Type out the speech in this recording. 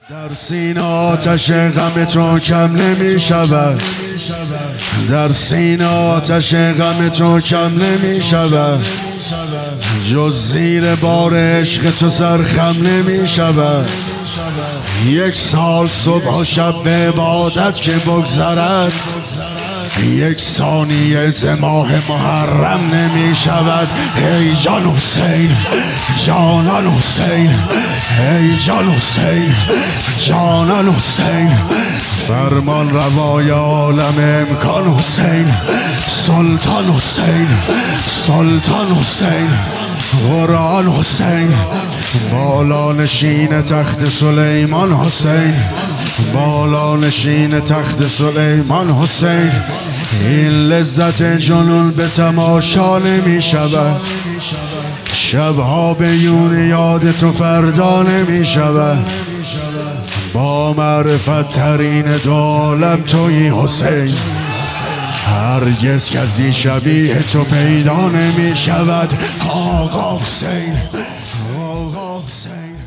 در سینه آتش غم تو کم نمی شود، در سینه آتش غم تو کم نمی شود، جز زیر بار عشق تو سر خم نمی شود. یک سال صبح و شب به عبادت که بگذرد، یک ثانیه ز ماه محرم نمی شود. ای جان حسین، جانان حسین، ای جان حسین، جانان حسین، فرمان روای عالم امکان حسین، سلطان حسین، سلطان حسین، قرآن حسین، بالا نشین تخت سلیمان حسین، بالا نشین تخت سلیمان حسین. این لذت جنون به تماشا نمی شود، شبها به یون یاد تو فردا نمی شود. با معرفت ترین دو عالم تویی حسین، هرگز کسی شبیه تو پیدا نمی شود. آقا حسین، آقا حسین.